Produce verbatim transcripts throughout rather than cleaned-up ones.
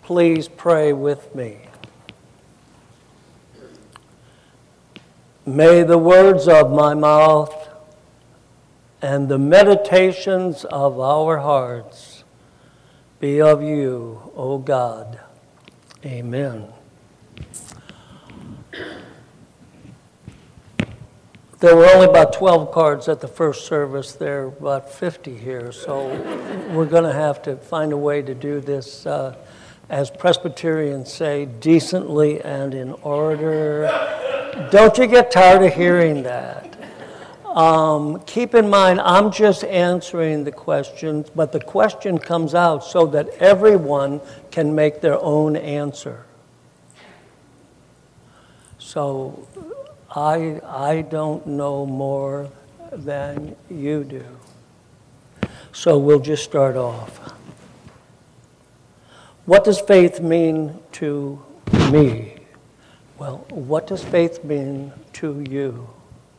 please pray with me. May the words of my mouth and the meditations of our hearts be of you, O God. Amen. There were only about twelve cards at the first service. There are about fifty here, so we're going to have to find a way to do this, uh, as Presbyterians say, decently and in order. Don't you get tired of hearing that? Um, keep in mind, I'm just answering the questions, but the question comes out so that everyone can make their own answer. So I, I don't know more than you do. So we'll just start off. What does faith mean to me? Well, what does faith mean to you?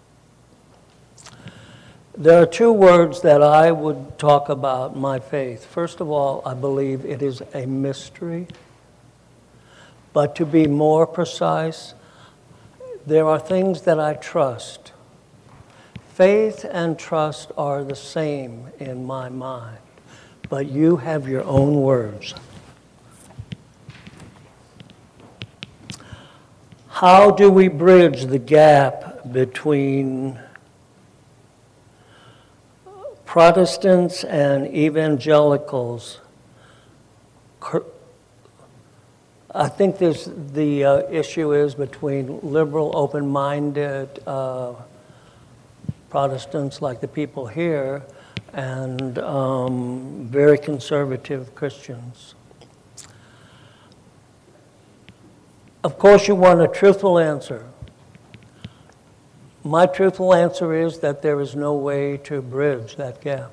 There are two words that I would talk about my faith. First of all, I believe it is a mystery. But to be more precise, there are things that I trust. Faith and trust are the same in my mind, but you have your own words. How do we bridge the gap between Protestants and evangelicals? I think this, the uh, issue is between liberal, open-minded uh, Protestants like the people here and um, very conservative Christians. Of course, you want a truthful answer. My truthful answer is that there is no way to bridge that gap.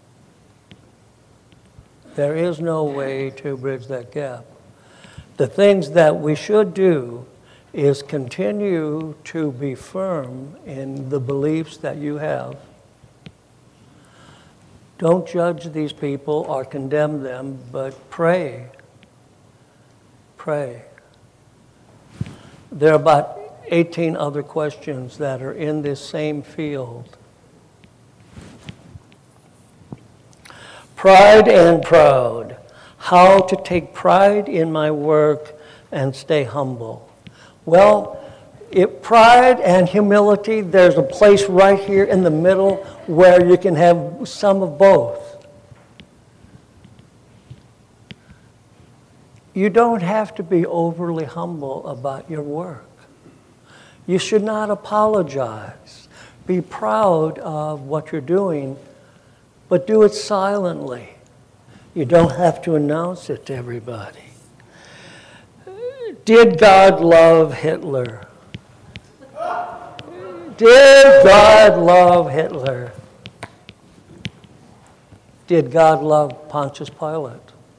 There is no way to bridge that gap. The things that we should do is continue to be firm in the beliefs that you have. Don't judge these people or condemn them, but pray. Pray. There are about eighteen other questions that are in this same field. Pride and proud. How to take pride in my work and stay humble. Well, if pride and humility, there's a place right here in the middle where you can have some of both. You don't have to be overly humble about your work. You should not apologize. Be proud of what you're doing, but do it silently. You don't have to announce it to everybody. Did God love Hitler? Did God love Hitler? Did God love Pontius Pilate?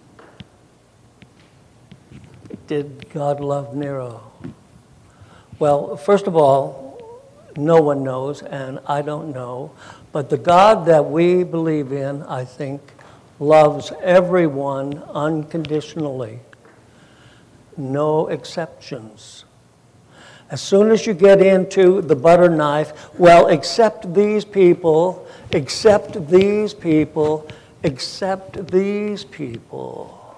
Did God love Nero? Well, first of all, no one knows, and I don't know. But the God that we believe in, I think, loves everyone unconditionally. No exceptions. As soon as you get into the butter knife, well, accept these people, accept these people, accept these people.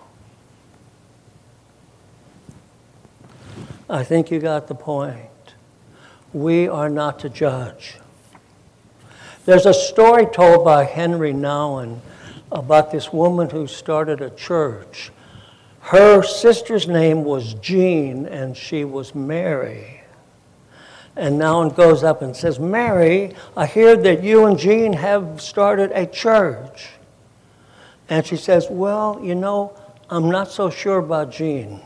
I think you got the point. We are not to judge. There's a story told by Henry Nouwen about this woman who started a church. Her sister's name was Jean, and she was Mary. And Nouwen goes up and says, Mary, I hear that you and Jean have started a church. And she says, well, you know, I'm not so sure about Jean.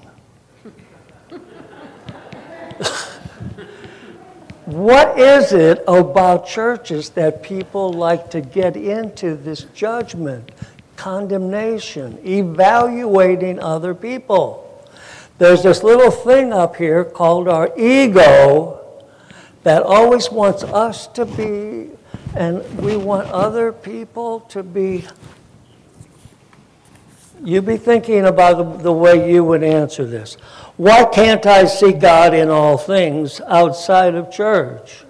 What is it about churches that people like to get into this judgment, condemnation, evaluating other people? There's this little thing up here called our ego that always wants us to be, and we want other people to be You be thinking about the way you would answer this. Why can't I see God in all things outside of church?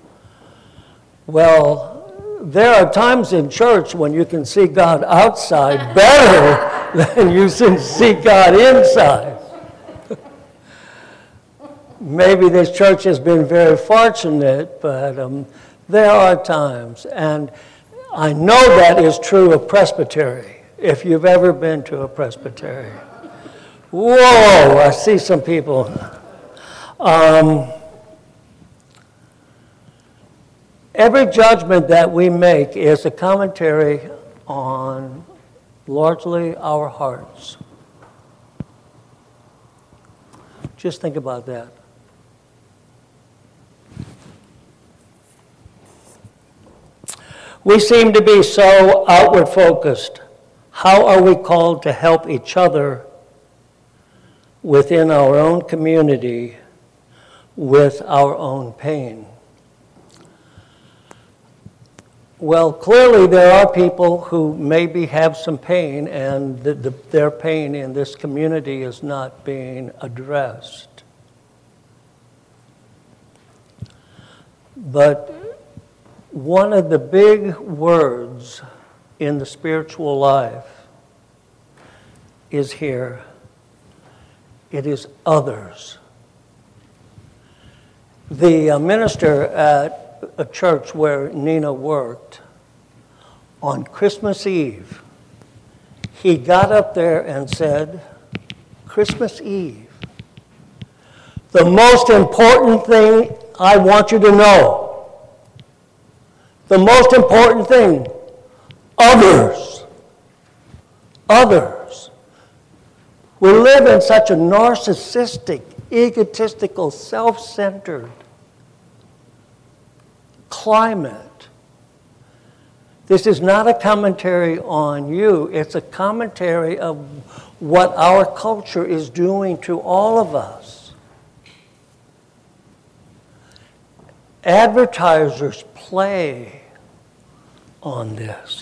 Well, there are times in church when you can see God outside better than you can see God inside. Maybe this church has been very fortunate, but um, there are times, and I know that is true of presbytery. If you've ever been to a presbytery. Whoa, I see some people. Um, every judgment that we make is a commentary on largely our hearts. Just think about that. We seem to be so outward focused. How are we called to help each other within our own community with our own pain? Well, clearly there are people who maybe have some pain, and the, the, their pain in this community is not being addressed. But one of the big words in the spiritual life is here. It is others. The uh, minister at a church where Nina worked, on Christmas Eve, he got up there and said, Christmas Eve, the most important thing I want you to know, the most important thing, others. Others. We live in such a narcissistic, egotistical, self-centered climate. This is not a commentary on you. It's a commentary of what our culture is doing to all of us. Advertisers play on this.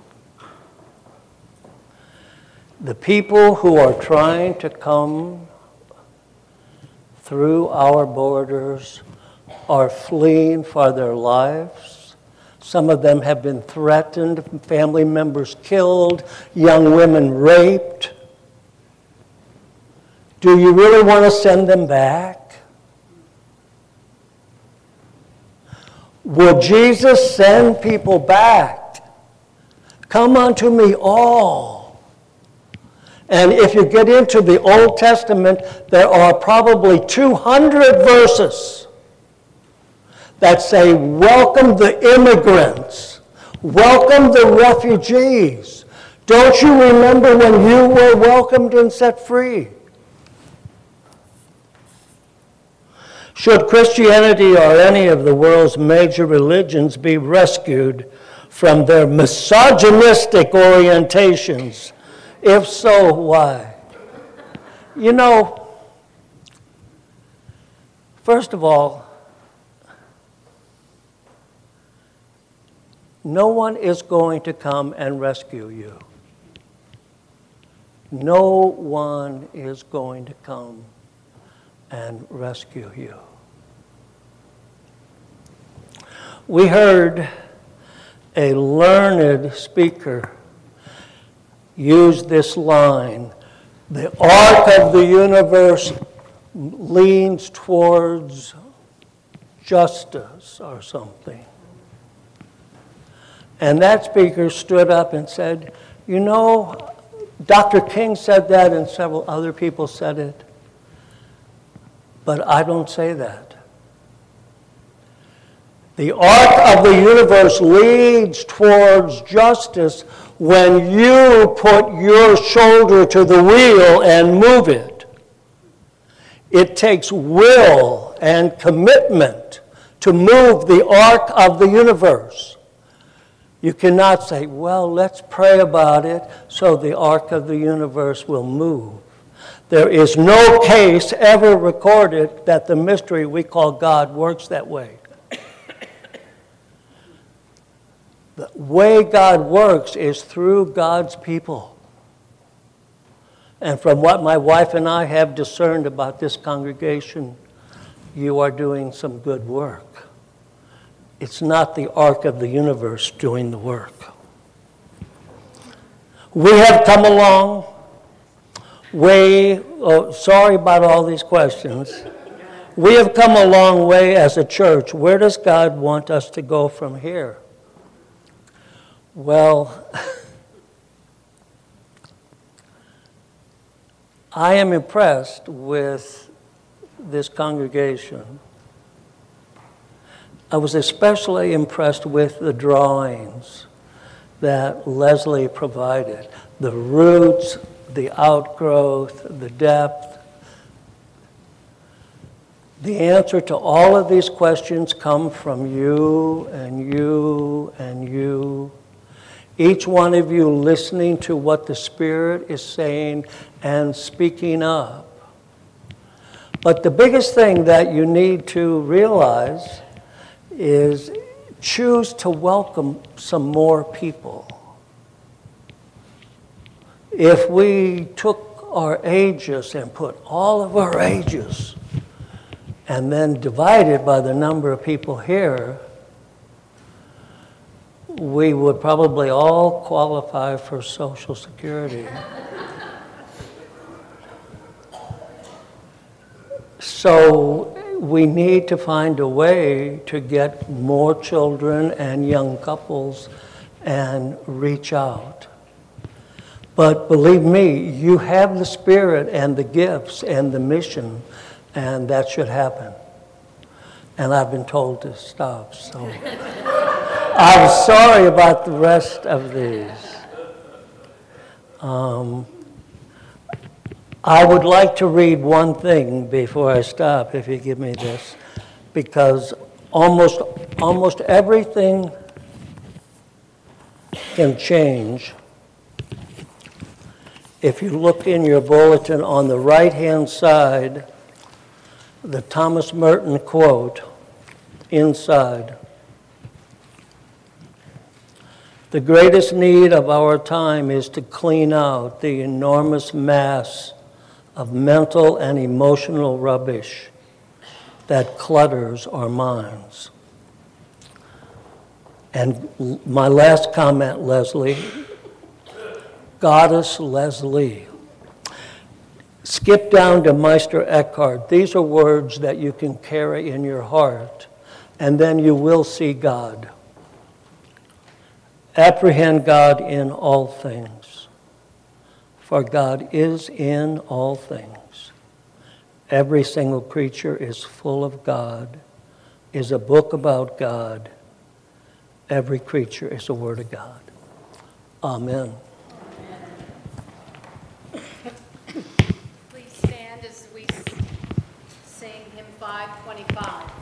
The people who are trying to come through our borders are fleeing for their lives. Some of them have been threatened, family members killed, young women raped. Do you really want to send them back? Will Jesus send people back? Come unto me all. And if you get into the Old Testament, there are probably two hundred verses that say, welcome the immigrants, welcome the refugees. Don't you remember when you were welcomed and set free? Should Christianity or any of the world's major religions be rescued from their misogynistic orientations? If so, why? You know, first of all, no one is going to come and rescue you. No one is going to come and rescue you. We heard a learned speaker use this line, the arc of the universe leans towards justice or something. And that speaker stood up and said, you know, Doctor King said that and several other people said it, but I don't say that. The arc of the universe leads towards justice when you put your shoulder to the wheel and move it. It takes will and commitment to move the arc of the universe. You cannot say, well, let's pray about it so the arc of the universe will move. There is no case ever recorded that the mystery we call God works that way. The way God works is through God's people. And from what my wife and I have discerned about this congregation, you are doing some good work. It's not the arc of the universe doing the work. We have come along way, oh, sorry about all these questions. We have come a long way as a church. Where does God want us to go from here? Well, I am impressed with this congregation. I was especially impressed with the drawings that Leslie provided. The roots, the outgrowth, the depth. The answer to all of these questions come from you and you and you. Each one of you listening to what the Spirit is saying and speaking up. But the biggest thing that you need to realize is choose to welcome some more people. If we took our ages and put all of our ages and then divided by the number of people here, we would probably all qualify for Social Security. So we need to find a way to get more children and young couples and reach out. But believe me, you have the Spirit and the gifts and the mission, and that should happen. And I've been told to stop, so I'm sorry about the rest of these. Um, I would like to read one thing before I stop, if you give me this, because almost, almost everything can change. If you look in your bulletin on the right-hand side, the Thomas Merton quote inside. The greatest need of our time is to clean out the enormous mass of mental and emotional rubbish that clutters our minds. And my last comment, Leslie, Goddess Leslie. Skip down to Meister Eckhart. These are words that you can carry in your heart, and then you will see God. Apprehend God in all things, for God is in all things. Every single creature is full of God, is a book about God. Every creature is a word of God. Amen. Please stand as we sing hymn five twenty-five.